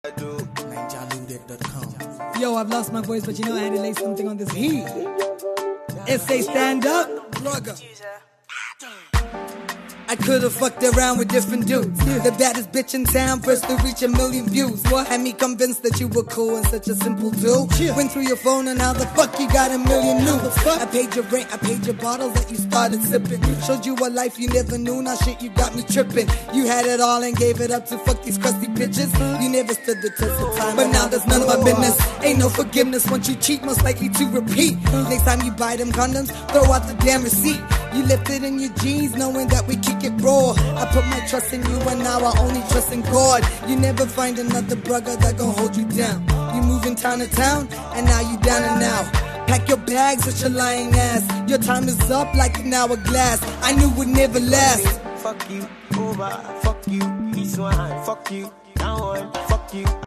NinjaLoaded.com. Yo, I've lost my voice, but you know I had to lay something on this heat. SA stand up, brugger. I could've fucked around with different dudes. The baddest bitch in town, first to reach 1 million views. What had me convinced that you were cool and such a simple dude? Went through your phone and how the fuck you got 1 million nudes? I paid your rent, I paid your bottles that you started sipping. Showed you a life you never knew, now shit you got me tripping. You had it all and gave it up to fuck these crusty bitches. You never stood the test of time, but now that's none of my business. Ain't no forgiveness, once you cheat, most likely to repeat. Next time you buy them condoms, throw out the damn receipt. You left it in your jeans knowing that we kick it raw. I put my trust in you and now I only trust in God. You never find another brother that gon' hold you down. You moving town to town and now you down and out. Pack your bags with your lying ass. Your time is up like an hourglass. I knew it would never last. Fuck you, over, fuck you, this one, fuck you, that one, fuck you.